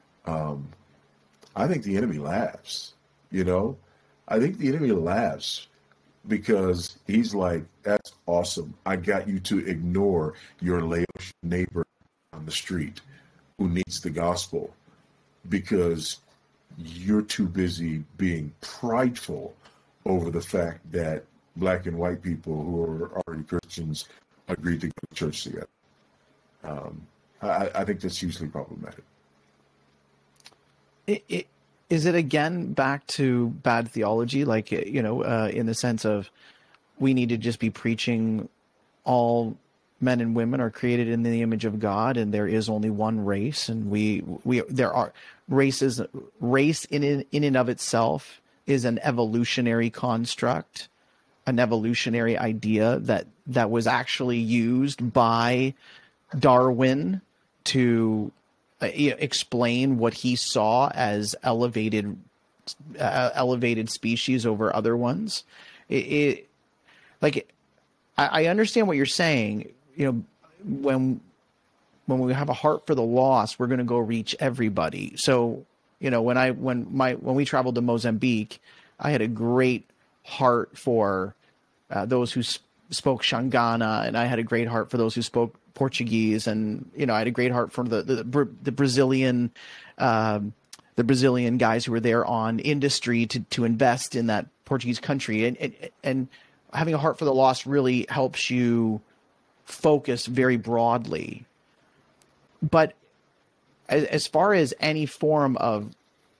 I think the enemy laughs, I think the enemy laughs because he's like, that's awesome. I got you to ignore your Laotian neighbor on the street who needs the gospel because you're too busy being prideful over the fact that black and white people who are already Christians agreed to go to church together. I think that's hugely problematic. Is it again back to bad theology? Like, in the sense of we need to just be preaching all men and women are created in the image of God, and there is only one race, and there are races. Race in and of itself is an evolutionary construct, an evolutionary idea that was actually used by Darwin to explain what he saw as elevated species over other ones. I understand what you're saying. When we have a heart for the lost, we're going to go reach everybody. So, when we traveled to Mozambique, I had a great heart for those who spoke Xangana, and I had a great heart for those who spoke Portuguese, and I had a great heart for the Brazilian guys who were there on industry to invest in that Portuguese country, and having a heart for the lost really helps you focus very broadly. But as far as any form of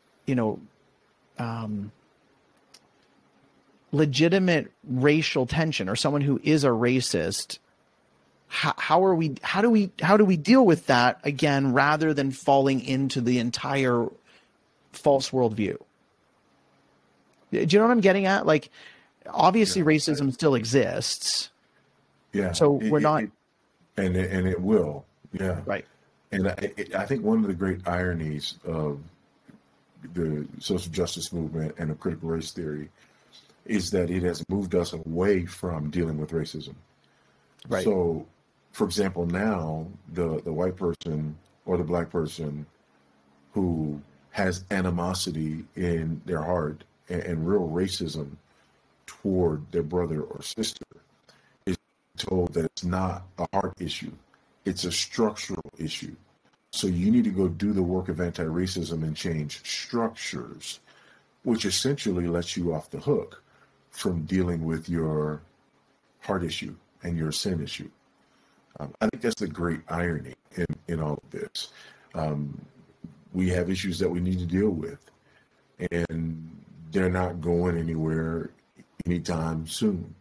legitimate racial tension, or someone who is a racist, how do we deal with that again, rather than falling into the entire false worldview? Do you know what I'm getting at? Like, obviously, racism still exists. Yeah. So we're not, and it will. Yeah. Right. And I think one of the great ironies of the social justice movement and of critical race theory is that it has moved us away from dealing with racism. Right. So, for example, now the white person or the black person who has animosity in their heart and real racism toward their brother or sister is told that it's not a heart issue, it's a structural issue. So you need to go do the work of anti-racism and change structures, which essentially lets you off the hook from dealing with your heart issue and your sin issue. I think that's the great irony in all of this. We have issues that we need to deal with, and they're not going anywhere anytime soon.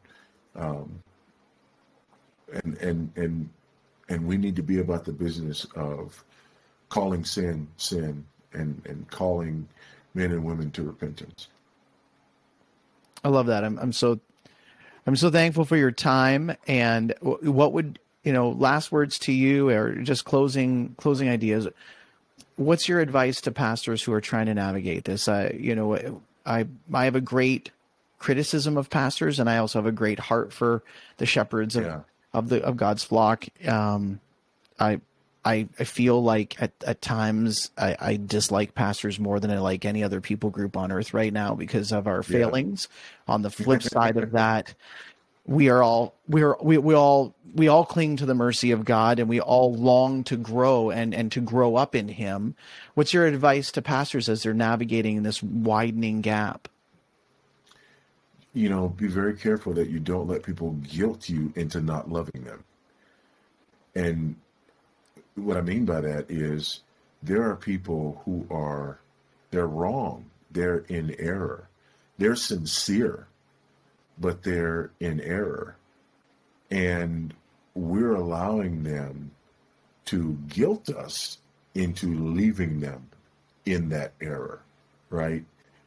And we need to be about the business of calling sin, and calling men and women to repentance. I love that. I'm so thankful for your time. And what would, last words to you, or just closing ideas? What's your advice to pastors who are trying to navigate this? I have a great criticism of pastors, and I also have a great heart for the shepherds of God's flock. I feel like at times I dislike pastors more than I like any other people group on earth right now because of our failings. On the flip side of that, we all cling to the mercy of God, and we all long to grow and to grow up in Him. What's your advice to pastors as they're navigating this widening gap? Be very careful that you don't let people guilt you into not loving them. And what I mean by that is there are people who they're wrong. They're in error. They're sincere, but they're in error. And we're allowing them to guilt us into leaving them in that error, right?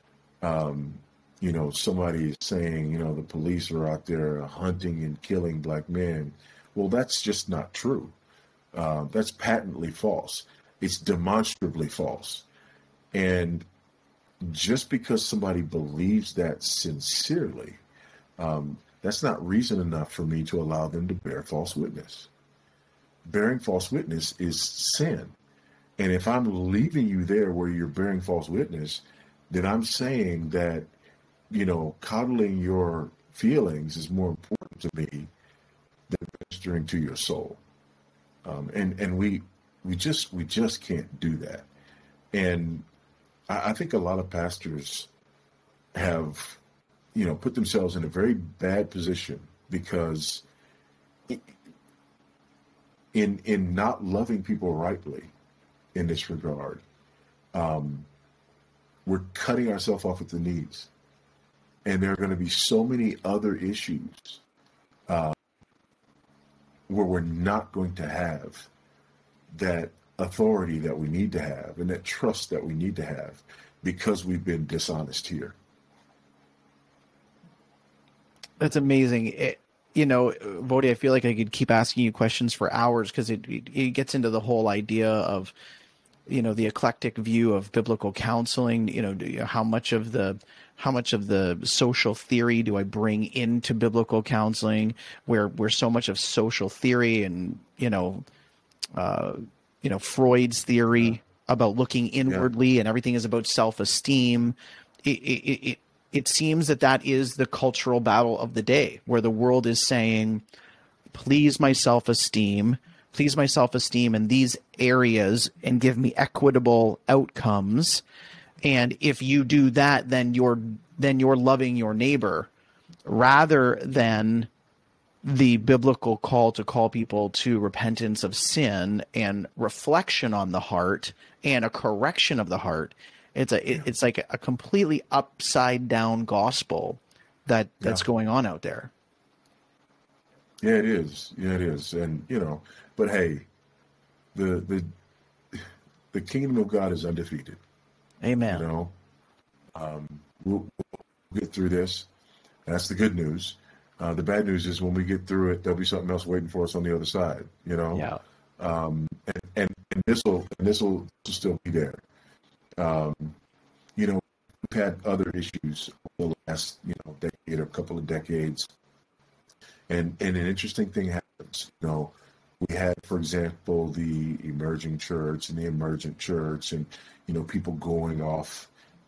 Somebody is saying, the police are out there hunting and killing black men. Well, that's just not true. That's patently false. It's demonstrably false. And just because somebody believes that sincerely, that's not reason enough for me to allow them to bear false witness. Bearing false witness is sin. And if I'm leaving you there where you're bearing false witness, then I'm saying that, coddling your feelings is more important to me than ministering to your soul. And we just can't do that. And I think a lot of pastors have, put themselves in a very bad position because in not loving people rightly in this regard, we're cutting ourselves off at the knees. And there are going to be so many other issues where we're not going to have that authority that we need to have and that trust that we need to have because we've been dishonest here. That's amazing. Voddie, I feel like I could keep asking you questions for hours because it gets into the whole idea of, the eclectic view of biblical counseling. How much of the social theory do I bring into biblical counseling, where so much of social theory and Freud's theory about looking inwardly and everything is about self-esteem. It seems that is the cultural battle of the day, where the world is saying, please my self-esteem in these areas and give me equitable outcomes. And if you do that, then you're loving your neighbor, rather than the biblical call to call people to repentance of sin and reflection on the heart and a correction of the heart. It's like a completely upside down gospel that's going on out there. Yeah, it is. And, but hey, the kingdom of God is undefeated. Amen. We'll get through this. That's the good news. The bad news is when we get through it, there'll be something else waiting for us on the other side, Yeah. And this will still be there. We've had other issues over the last, decade or couple of decades. And an interesting thing happens. We had, for example, the emerging church and the emergent church and, people going off,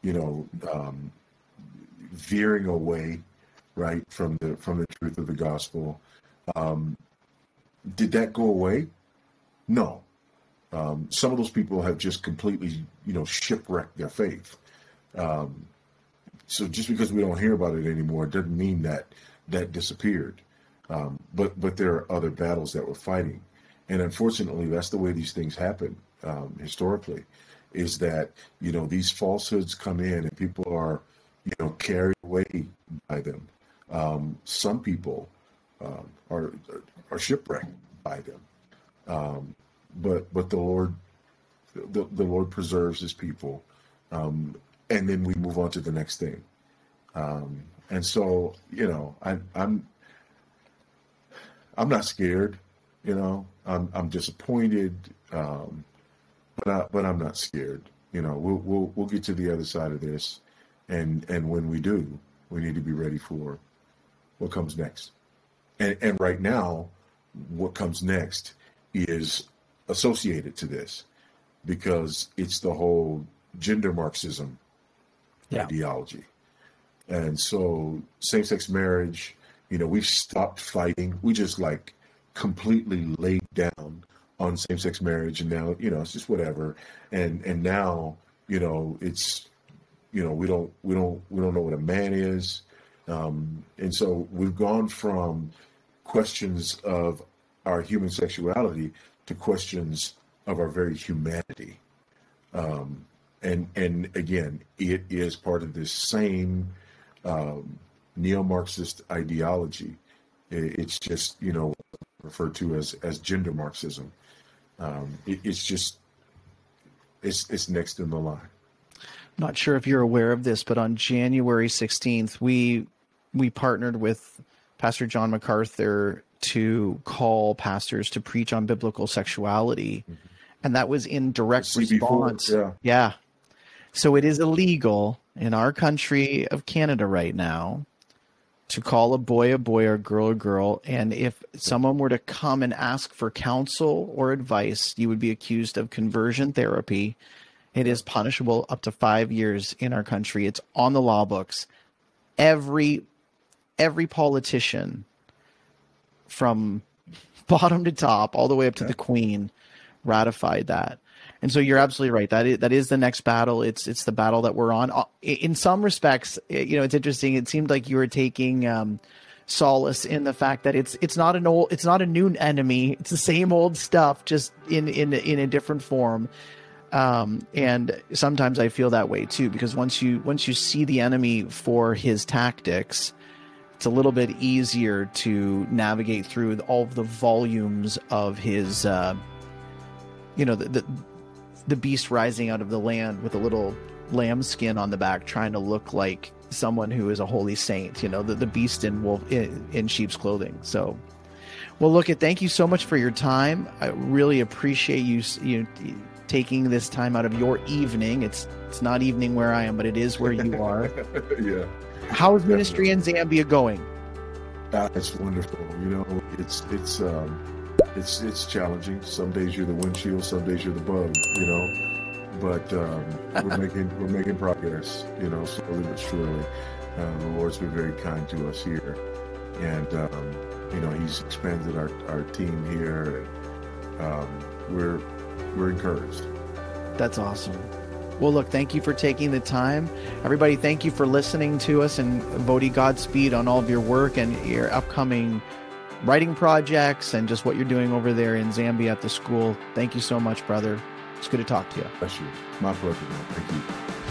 veering away, right, from the truth of the gospel. Did that go away? No. Some of those people have just completely, shipwrecked their faith. So just because we don't hear about it anymore doesn't mean that disappeared. But there are other battles that we're fighting. And unfortunately, that's the way these things happen historically, is that, these falsehoods come in and people are, carried away by them. Some people are shipwrecked by them. But the Lord preserves his people. And then we move on to the next thing. And so, I'm not scared. I'm disappointed, but I'm not scared. We'll get to the other side of this, and when we do, we need to be ready for what comes next. And right now, what comes next is associated to this, because it's the whole gender Marxism ideology. And so same-sex marriage, we've stopped fighting. We just completely laid down on same-sex marriage, and now, it's just whatever. And now, it's, we don't know what a man is. And so we've gone from questions of our human sexuality to questions of our very humanity. And again, it is part of this same neo-Marxist ideology. It's just, referred to as gender Marxism. It's next in the line. Not sure if you're aware of this, but on January 16th, we partnered with Pastor John MacArthur to call pastors to preach on biblical sexuality. Mm-hmm. And that was in direct response. Yeah. So it is illegal in our country of Canada right now to call a boy or girl a girl. And if someone were to come and ask for counsel or advice, you would be accused of conversion therapy. It is punishable up to 5 years in our country. It's on the law books. Every politician from bottom to top, all the way up to the Queen, ratified that. And so you're absolutely right. That is the next battle. It's the battle that we're on. In some respects, it's interesting. It seemed like you were taking solace in the fact that it's not a new enemy. It's the same old stuff, just in a different form. And sometimes I feel that way too, because once you see the enemy for his tactics, it's a little bit easier to navigate through all of the volumes of his, the beast rising out of the land with a little lamb skin on the back, trying to look like someone who is a holy saint, the beast in sheep's clothing. So, well, look, thank you so much for your time. I really appreciate you taking this time out of your evening. It's not evening where I am, but it is where you are. Yeah. How is ministry in Zambia going? It's wonderful. It's challenging. Some days you're the windshield, some days you're the bug. But we're making progress. Slowly but surely. The Lord's been very kind to us here, and He's expanded our team here. And, we're encouraged. That's awesome. Well, look, thank you for taking the time. Everybody, thank you for listening to us, and Vodi, Godspeed on all of your work and your upcoming writing projects and just what you're doing over there in Zambia at the school. Thank you so much, brother. It's good to talk to you. Bless you. My pleasure, man. Thank you.